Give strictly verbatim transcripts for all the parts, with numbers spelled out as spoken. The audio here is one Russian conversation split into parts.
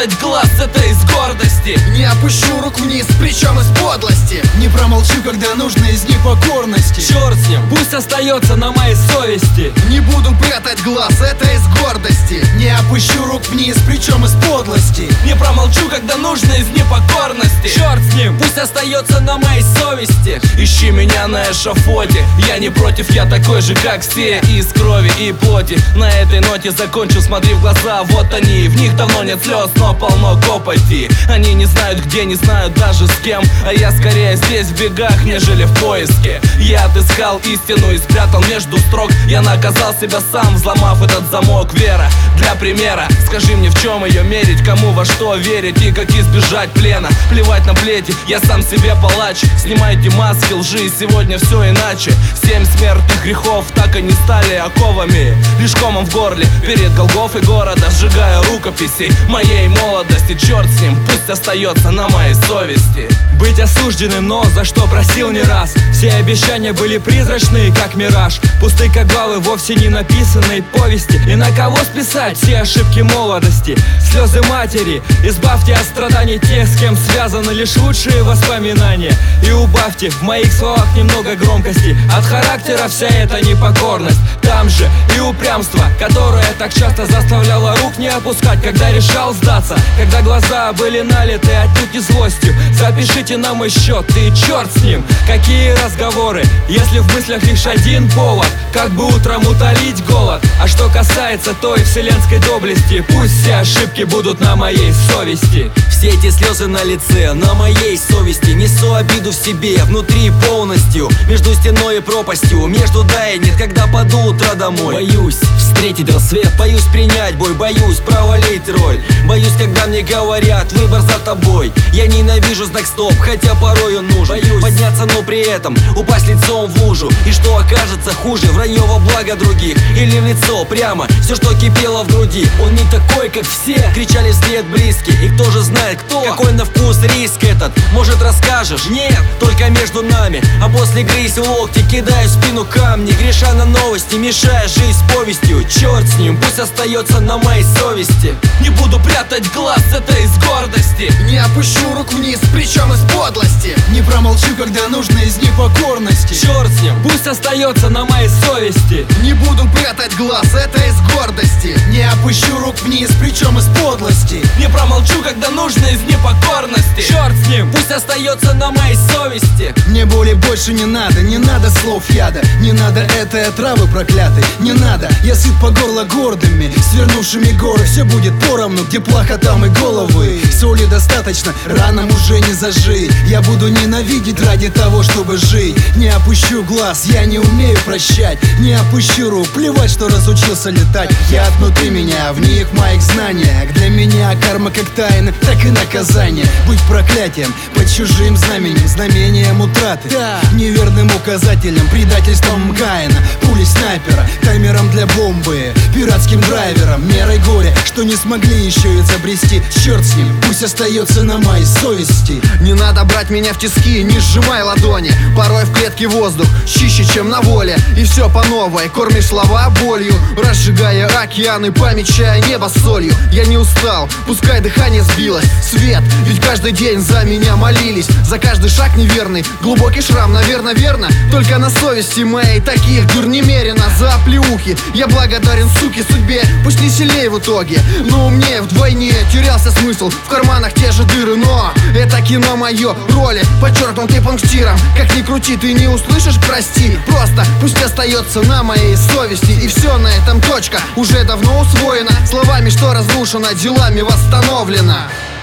прятать глаз, это из гордости. Не опущу рук вниз, причем из подлости. Не промолчу, когда нужно, из непокорности. Черт с ним, пусть остается на моей совести. Не буду прятать глаз, это из гордости. Не опущу рук вниз, причем из подлости. Не промолчу, когда нужно, из непокорности. Черт с ним, пусть остается на моей совести. Ищи меня на эшафоте, я не против, я такой же, как все, из крови и плоти. На этой ноте закончу, смотри в глаза, вот они. В них давно нет слез, но полно копоти. Они не знают где, не знают даже с кем, а я скорее здесь в бегах, нежели в поиске. Я отыскал истину и спрятал между строк. Я наказал себя сам, взломав этот замок. Вера для примера, скажи мне, в чем ее мерить, кому во что верить и как избежать плена. Плевать на плети, я сам себе палач. Снимайте маски лжи, сегодня все иначе. Семь смертных грехов так и не стали оковами, лишь комом в горле перед Голгофой города. Сжигая рукописи моей молодости. Черт с ним, пусть остается на моей совести. Быть осужденным, но за что просил не раз. Все обещания были призрачные, как мираж. Пусты, как главы вовсе не написанной повести. И на кого списать все ошибки молодости? Слезы матери, избавьте от страданий тех, с кем связаны лишь лучшие воспоминания. И убавьте в моих словах немного громкости. От характера вся эта непокорность. Там же и упрямство, которое так часто заставляло рук не опускать, когда решал сдаться, когда глаза были налиты отнюдь не злостью. Запишите на мой счет, и черт с ним, какие разговоры, если в мыслях лишь один повод, как бы утром утолить голод. А что касается той вселенской доблести, пусть все ошибки будут на моей совести. Все эти слезы на лице, на моей совести. Несу обиду в себе, внутри полностью. Между стеной и пропастью, между да и нет, когда паду утро домой. Боюсь встретить рассвет, боюсь принять бой, боюсь провалить роль. Боюсь, когда мне говорят, выбор за тобой. Я ненавижу знак стоп, хотя порой он нужен. Боюсь подняться, но при этом упасть лицом в лужу. И что окажется хуже, вранье во благо других или в лицо прямо, все, что кипело в груди. Он не такой, как все, кричали вслед близкие. И кто же знает кто, какой на вкус риск этот. Может расскажешь? Нет, только между нами. А после грызь в локти, кидаю в спину камни, греша на новости, мешая жизнь с повестью. Черт с ним, пусть остается на моей совести. Не буду прятать глаз, это из гордости. Не опущу рук вниз, причем из подлости. Не промолчу, когда нужно, из непокорности. Черт с ним, пусть остается на моей совести. Не буду прятать глаз, это из гордости. Не опущу рук вниз, причем из подлости. Не промолчу, когда нужно, из непокорности. Черт с ним, пусть остается на моей совести. Мне боли больше не надо, не надо слов яда. Не надо этой отравы проклятой, не надо. Я сыт по горло гордыми, свернувшими горы. Все будет поровну, где плохо, там и головы. Соли достаточно, ранам уже не зажить. Я буду ненавидеть ради того, чтобы жить. Не опущу глаз, я не умею прощать. Не опущу рук, плевать, что разучился летать. Я внутри меня, в них моих знаниях. Для меня карма как тайна, так и наказание. Быть проклятием под чужим знаменем, знамением утраты, да. Неверным указателем, предательством Каина. Пулей снайпера, таймером для бомбы, пиратским драйвером, мерой горя, что не смогли еще изобрести. Черт с ним, пусть остается на моей совести. Не надо брать меня в тиски, не сжимай ладони. Порой в клетке воздух чище, чем на воле. И все по новой, кормишь слова болью, разжигая океаны, помечая небо солью. Я не устал, пускай дыхание сбилось. Свет, ведь каждый день за меня молились. За каждый шаг неверный, глубокий шрам, наверно, верно. Только на совести моей таких дюр немерено. За оплеухи я благодарен, суки, судьбе. Пусть не сильнее в итоге, но умнее вдвойне. Терялся смысл, в карманах те же дыры. Но это кино мое, роли подчеркнуты пунктиром. Как ни крути, ты не услышишь, прости. Просто пусть остается на моей совести. И все, на этом точка уже давно усвоена. Словами, что разрушено, делами восстановлено.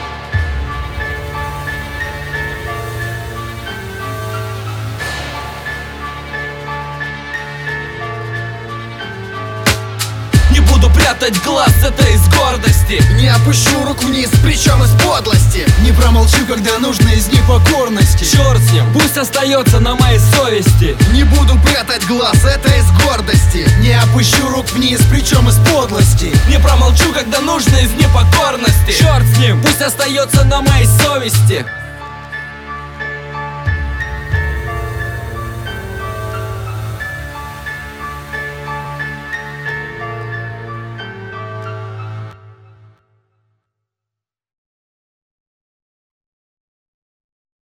Не буду прятать глаз, это из гордости. Не опущу рук вниз, причем из подлости. Не промолчу, когда нужно, из непокорности. Черт с ним, пусть остается на моей совести. Не буду прятать глаз, это из гордости. Не опущу рук вниз, причем из подлости. Не промолчу, когда нужно, из непокорности. Черт с ним, пусть остается на моей совести.